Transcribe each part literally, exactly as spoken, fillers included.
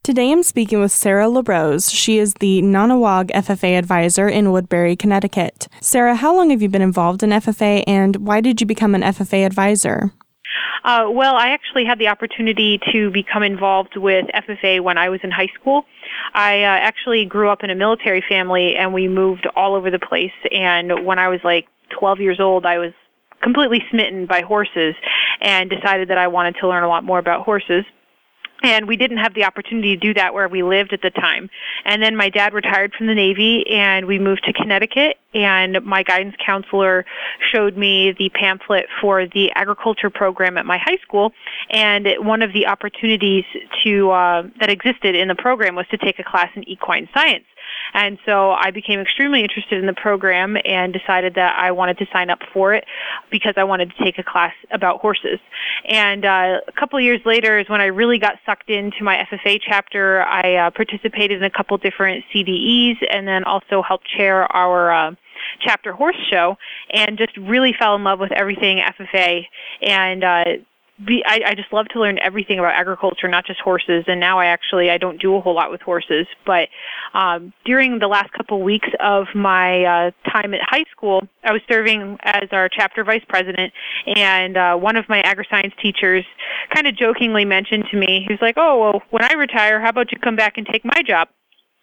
Today I'm speaking with Sarah LaRose. She is the Nonawag F F A advisor in Woodbury, Connecticut. Sarah, how long have you been involved in F F A, and why did you become an F F A advisor? Uh, well, I actually had the opportunity to become involved with F F A when I was in high school. I uh, actually grew up in a military family, and we moved all over the place. And when I was like twelve years old, I was completely smitten by horses and decided that I wanted to learn a lot more about horses. And we didn't have the opportunity to do that where we lived at the time. And then my dad retired from the Navy, and we moved to Connecticut, and my guidance counselor showed me the pamphlet for the agriculture program at my high school. And one of the opportunities to uh, that existed in the program was to take a class in equine science. And so I became extremely interested in the program and decided that I wanted to sign up for it because I wanted to take a class about horses. And uh, a couple of years later is when I really got sucked into my F F A chapter. I uh, participated in a couple different C D Es and then also helped chair our uh, chapter horse show, and just really fell in love with everything F F A. And uh, Be, I, I just love to learn everything about agriculture, not just horses. And now I actually, I don't do a whole lot with horses. But um, during the last couple of weeks of my uh, time at high school, I was serving as our chapter vice president. And uh, one of my agri-science teachers kind of jokingly mentioned to me, he was like, oh, well, when I retire, how about you come back and take my job?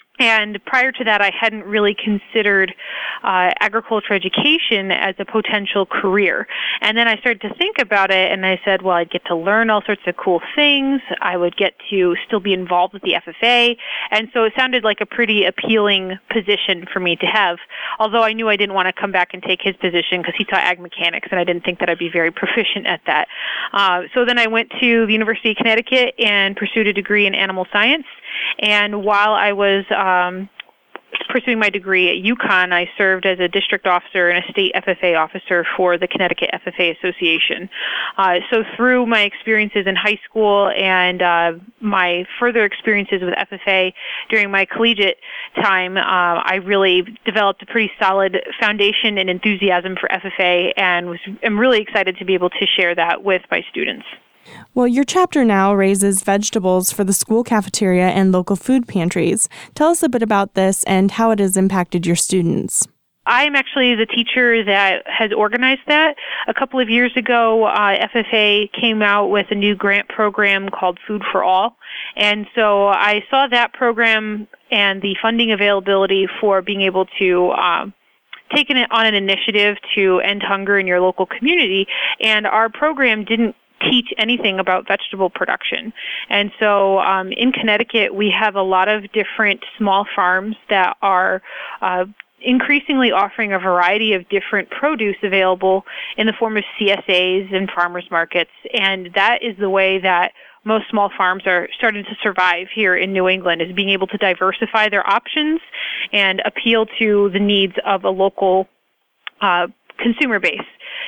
And prior to that, I hadn't really considered uh, agriculture education as a potential career. And then I started to think about it, and I said, well, I'd get to learn all sorts of cool things. I would get to still be involved with the F F A. And so it sounded like a pretty appealing position for me to have, although I knew I didn't want to come back and take his position because he taught ag mechanics, and I didn't think that I'd be very proficient at that. Uh, so then I went to the University of Connecticut and pursued a degree in animal science. And while I was um, pursuing my degree at UConn, I served as a district officer and a state F F A officer for the Connecticut F F A Association. Uh, so through my experiences in high school and uh, my further experiences with F F A during my collegiate time, uh, I really developed a pretty solid foundation and enthusiasm for F F A, and was, am really excited to be able to share that with my students. Well, your chapter now raises vegetables for the school cafeteria and local food pantries. Tell us a bit about this and how it has impacted your students. I'm actually the teacher that has organized that. A couple of years ago, uh, F F A came out with a new grant program called Food for All. And so I saw that program and the funding availability for being able to um, taking it on an initiative to end hunger in your local community. And our program didn't teach anything about vegetable production. And so um, in Connecticut, we have a lot of different small farms that are uh, increasingly offering a variety of different produce available in the form of C S As and farmers markets. And that is the way that most small farms are starting to survive here in New England, is being able to diversify their options and appeal to the needs of a local uh, consumer base.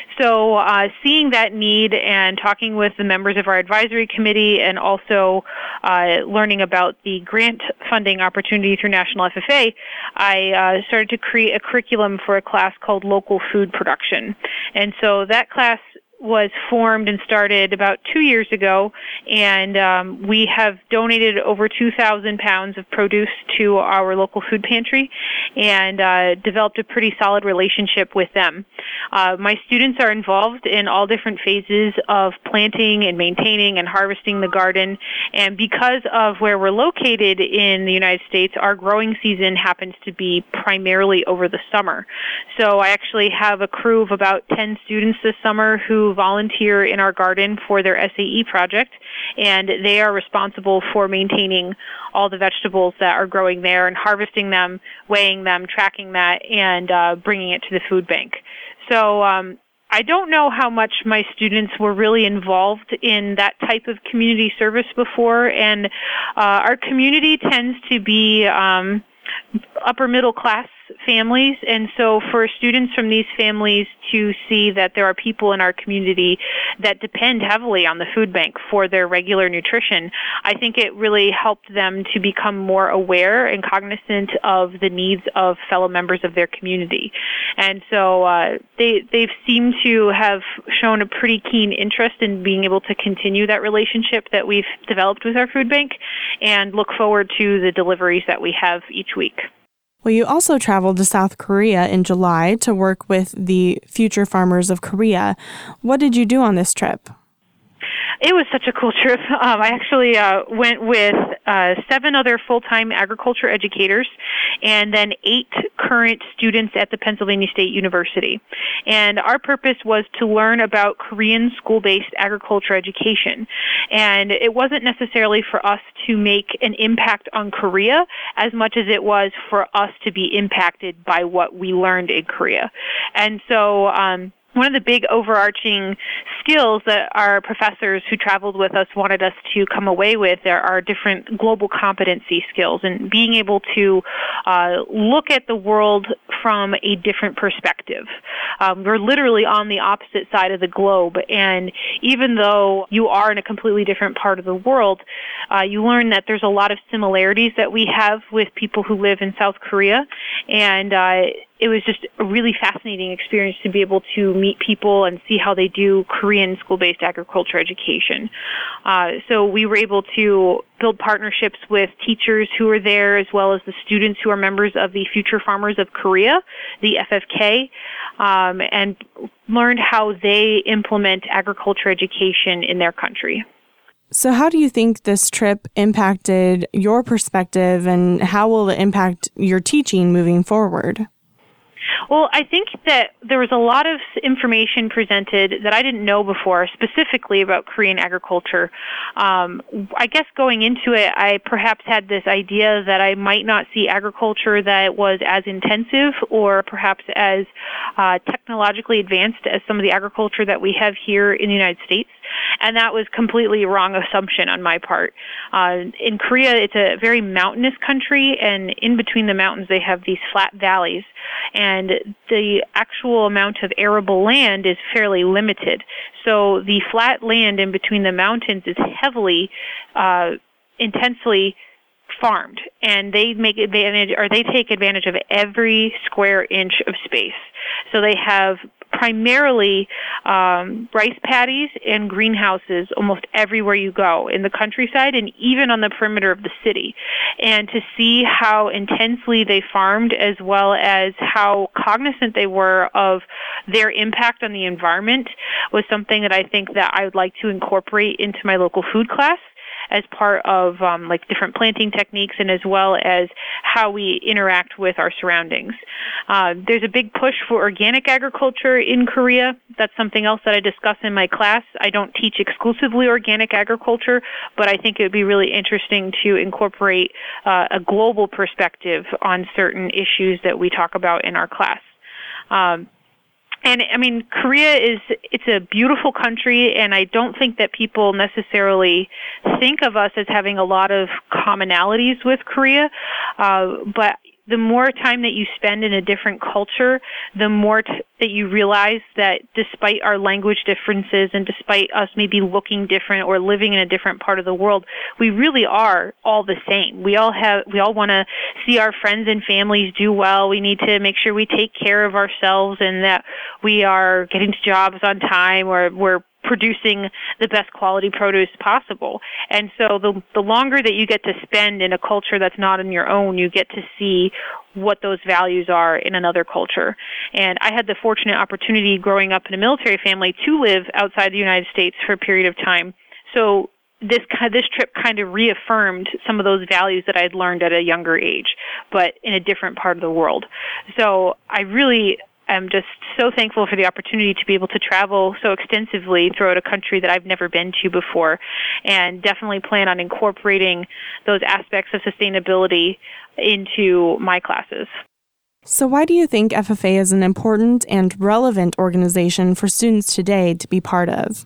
So uh, seeing that need and talking with the members of our advisory committee, and also uh, learning about the grant funding opportunity through National F F A, I uh, started to create a curriculum for a class called Local Food Production. And so that class was formed and started about two years ago, and um, we have donated over two thousand pounds of produce to our local food pantry and uh, developed a pretty solid relationship with them. Uh, my students are involved in all different phases of planting and maintaining and harvesting the garden, and because of where we're located in the United States, our growing season happens to be primarily over the summer. So I actually have a crew of about ten students this summer who volunteer in our garden for their S A E project, and they are responsible for maintaining all the vegetables that are growing there and harvesting them, weighing them, tracking that, and uh, bringing it to the food bank. So um, I don't know how much my students were really involved in that type of community service before, and uh, our community tends to be um, upper middle class families. And so for students from these families to see that there are people in our community that depend heavily on the food bank for their regular nutrition, I think it really helped them to become more aware and cognizant of the needs of fellow members of their community. And so uh, they, they've seemed to have shown a pretty keen interest in being able to continue that relationship that we've developed with our food bank and look forward to the deliveries that we have each week. Well, you also traveled to South Korea in July to work with the Future Farmers of Korea. What did you do on this trip? It was such a cool trip. Um, I actually uh, went with uh, seven other full-time agriculture educators and then eight current students at the Pennsylvania State University. And our purpose was to learn about Korean school-based agriculture education. And it wasn't necessarily for us to make an impact on Korea as much as it was for us to be impacted by what we learned in Korea. And so um, one of the big overarching skills that our professors who traveled with us wanted us to come away with are our different global competency skills and being able to uh, look at the world from a different perspective. Um, we're literally on the opposite side of the globe, and even though you are in a completely different part of the world, uh, you learn that there's a lot of similarities that we have with people who live in South Korea, and uh, it was just a really fascinating experience to be able to meet people and see how they do Korean school-based agriculture education. Uh, so we were able to build partnerships with teachers who are there as well as the students who are members of the Future Farmers of Korea, the F F K, um, and learned how they implement agriculture education in their country. So how do you think this trip impacted your perspective, and how will it impact your teaching moving forward? Well, I think that there was a lot of information presented that I didn't know before, specifically about Korean agriculture. Um, I guess going into it, I perhaps had this idea that I might not see agriculture that was as intensive or perhaps as uh, technologically advanced as some of the agriculture that we have here in the United States. And that was completely a wrong assumption on my part. Uh, in Korea, it's a very mountainous country, and in between the mountains, they have these flat valleys. And the actual amount of arable land is fairly limited. So the flat land in between the mountains is heavily, uh, intensely farmed, and they make advantage, or they take advantage of every square inch of space. So they have primarily um, rice paddies and greenhouses almost everywhere you go in the countryside and even on the perimeter of the city. And to see how intensely they farmed as well as how cognizant they were of their impact on the environment was something that I think that I would like to incorporate into my local food class as part of um, like different planting techniques and as well as how we interact with our surroundings. Uh, there's a big push for organic agriculture in Korea. That's something else that I discuss in my class. I don't teach exclusively organic agriculture, but I think it would be really interesting to incorporate uh, a global perspective on certain issues that we talk about in our class. Um, And, I mean, Korea is, it's a beautiful country, and I don't think that people necessarily think of us as having a lot of commonalities with Korea, uh, but the more time that you spend in a different culture, the more t- that you realize that despite our language differences and despite us maybe looking different or living in a different part of the world, we really are all the same. We all have, we all want to see our friends and families do well. We need to make sure we take care of ourselves and that we are getting to jobs on time or we're producing the best quality produce possible. And so the the longer that you get to spend in a culture that's not in your own, you get to see what those values are in another culture. And I had the fortunate opportunity growing up in a military family to live outside the United States for a period of time. So this this trip kind of reaffirmed some of those values that I had learned at a younger age, but in a different part of the world. So I really I'm just so thankful for the opportunity to be able to travel so extensively throughout a country that I've never been to before, and definitely plan on incorporating those aspects of sustainability into my classes. So why do you think F F A is an important and relevant organization for students today to be part of?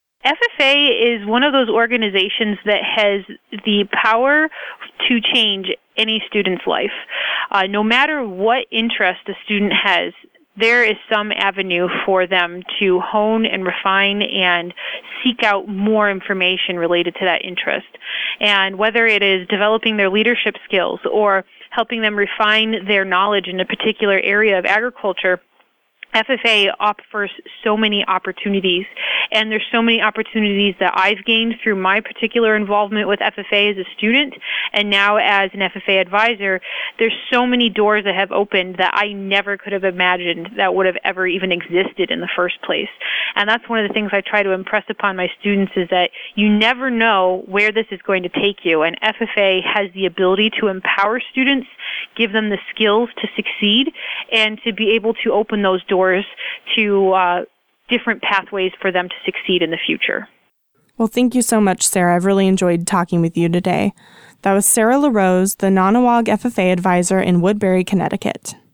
F F A is one of those organizations that has the power to change any student's life. Uh, no matter what interest a student has, there is some avenue for them to hone and refine and seek out more information related to that interest. And whether it is developing their leadership skills or helping them refine their knowledge in a particular area of agriculture, F F A offers so many opportunities, and there's so many opportunities that I've gained through my particular involvement with F F A as a student, and now as an F F A advisor. There's so many doors that have opened that I never could have imagined that would have ever even existed in the first place. And that's one of the things I try to impress upon my students, is that you never know where this is going to take you, and F F A has the ability to empower students, give them the skills to succeed, and to be able to open those doors to uh, different pathways for them to succeed in the future. Well, thank you so much, Sarah. I've really enjoyed talking with you today. That was Sarah LaRose, the Nonawag F F A advisor in Woodbury, Connecticut.